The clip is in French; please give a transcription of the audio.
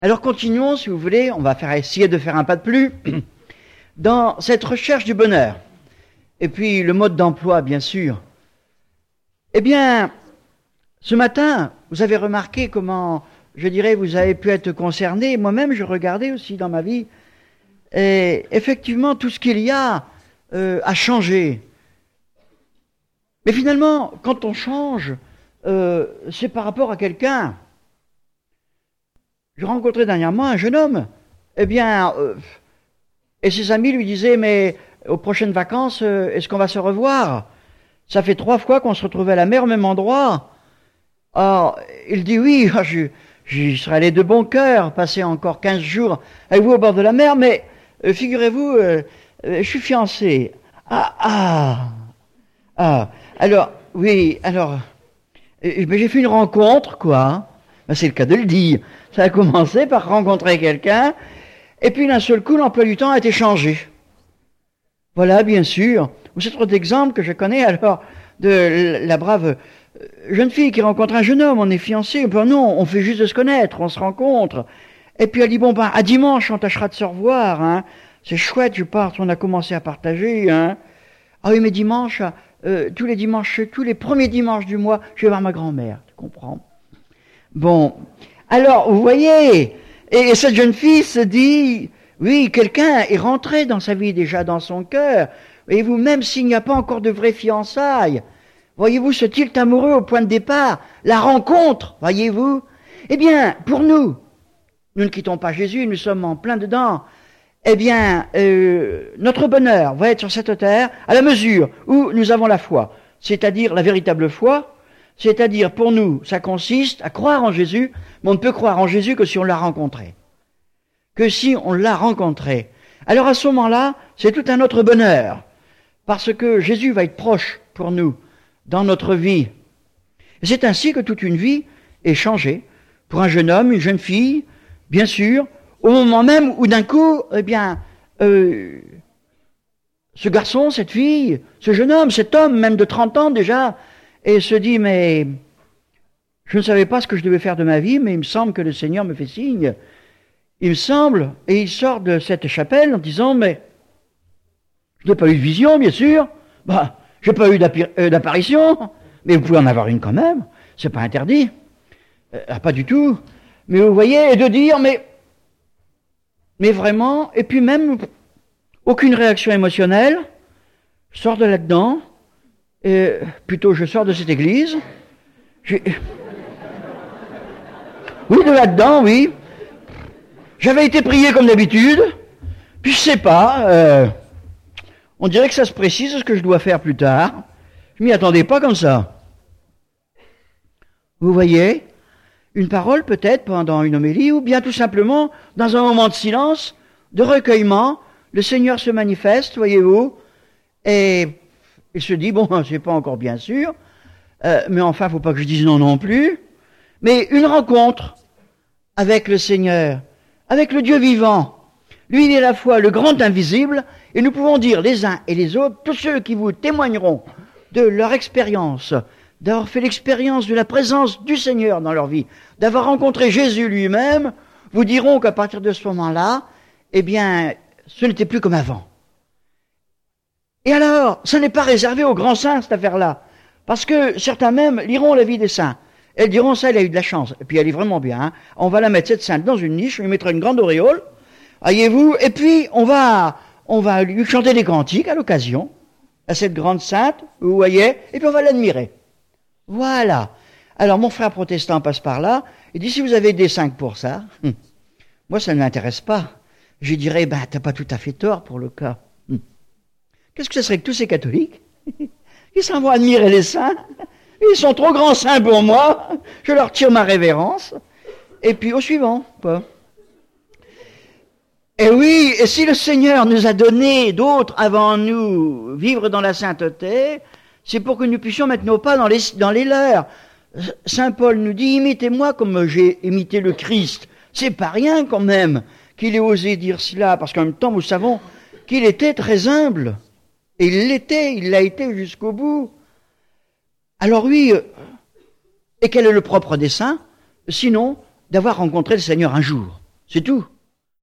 Alors continuons, si vous voulez, on va essayer de faire un pas de plus dans cette recherche du bonheur. Et puis le mode d'emploi, bien sûr. Eh bien, ce matin, vous avez remarqué comment, je dirais, vous avez pu être concerné. Moi-même, je regardais aussi dans ma vie. Et effectivement, tout ce qu'il y a changé. Mais finalement, quand on change, c'est par rapport à quelqu'un. Je rencontrais dernièrement un jeune homme. Eh bien, et ses amis lui disaient, mais aux prochaines vacances, est-ce qu'on va se revoir? Ça fait 3 fois qu'on se retrouvait à la mer au même endroit. Alors, il dit oui, j'y serais allé de bon cœur, passer encore 15 jours avec vous au bord de la mer, mais figurez-vous, je suis fiancé. Alors, oui, alors, j'ai fait une rencontre, quoi. Ben, c'est le cas de le dire. Ça a commencé par rencontrer quelqu'un, et puis d'un seul coup, l'emploi du temps a été changé. Voilà, bien sûr. C'est autre exemple que je connais alors de la brave jeune fille qui rencontre un jeune homme. On est fiancés. Ben non, on fait juste de se connaître, on se rencontre. Et puis elle dit, bon, ben, à dimanche, on tâchera de se revoir, hein. C'est chouette, je pars, on a commencé à partager, hein. Ah oui, mais dimanche, tous les premiers dimanches du mois, je vais voir ma grand-mère. Tu comprends? Bon. Alors, vous voyez, et cette jeune fille se dit, oui, quelqu'un est rentré dans sa vie déjà, dans son cœur. Voyez-vous, même s'il n'y a pas encore de vraies fiançailles, voyez-vous, ce tilt amoureux au point de départ, la rencontre, voyez-vous. Eh bien, pour nous ne quittons pas Jésus, nous sommes en plein dedans. Eh bien, notre bonheur va être sur cette terre à la mesure où nous avons la foi, c'est-à-dire la véritable foi, c'est-à-dire pour nous, ça consiste à croire en Jésus, mais on ne peut croire en Jésus que si on l'a rencontré. Que si on l'a rencontré. Alors à ce moment-là, c'est tout un autre bonheur, parce que Jésus va être proche pour nous dans notre vie. Et c'est ainsi que toute une vie est changée pour un jeune homme, une jeune fille, bien sûr, au moment même où d'un coup, eh bien, ce garçon, cette fille, ce jeune homme, cet homme, même de 30 ans déjà, et se dit, mais je ne savais pas ce que je devais faire de ma vie, mais il me semble que le Seigneur me fait signe. Il me semble, et il sort de cette chapelle en disant, mais je n'ai pas eu de vision, bien sûr, bah, j'ai pas eu d'apparition, mais vous pouvez en avoir une quand même, c'est pas interdit, pas du tout. Mais vous voyez, et de dire, mais vraiment, et puis même, aucune réaction émotionnelle, je sors de là-dedans, et plutôt je sors de cette église, oui, de là-dedans, oui, j'avais été prié comme d'habitude, puis je sais pas, on dirait que ça se précise ce que je dois faire plus tard, je m'y attendais pas comme ça. Vous voyez, une parole peut-être pendant une homélie, ou bien tout simplement dans un moment de silence, de recueillement, le Seigneur se manifeste, voyez-vous, et il se dit, bon, c'est pas encore bien sûr, mais enfin, faut pas que je dise non plus, mais une rencontre avec le Seigneur, avec le Dieu vivant. Lui, il est à la fois le grand invisible, et nous pouvons dire les uns et les autres, tous ceux qui vous témoigneront de leur expérience, d'avoir fait l'expérience de la présence du Seigneur dans leur vie, d'avoir rencontré Jésus lui-même, vous diront qu'à partir de ce moment-là, eh bien, ce n'était plus comme avant. Et alors, ça n'est pas réservé aux grands saints, cette affaire-là, parce que certains même liront la vie des saints. Elles diront, ça, elle a eu de la chance, et puis elle est vraiment bien, hein. On va la mettre, cette sainte, dans une niche, on lui mettra une grande auréole, voyez-vous, et puis on va lui chanter des cantiques à l'occasion, à cette grande sainte, vous voyez, et puis on va l'admirer. Voilà. Alors mon frère protestant passe par là, il dit, si vous avez des 5 pour ça, moi ça ne m'intéresse pas. Je dirais, ben t'as pas tout à fait tort pour le cas. Qu'est-ce que ce serait que tous ces catholiques qui s'en vont admirer les saints? Ils sont trop grands saints pour moi, je leur tire ma révérence, et puis au suivant, quoi. Et oui, et si le Seigneur nous a donné d'autres avant nous vivre dans la sainteté, c'est pour que nous puissions mettre nos pas dans les leurs. Saint Paul nous dit, imitez-moi comme j'ai imité le Christ. C'est pas rien quand même qu'il ait osé dire cela, parce qu'en même temps, nous savons qu'il était très humble. Et il l'a été jusqu'au bout. Alors oui, et quel est le propre des saints? Sinon, d'avoir rencontré le Seigneur un jour. C'est tout.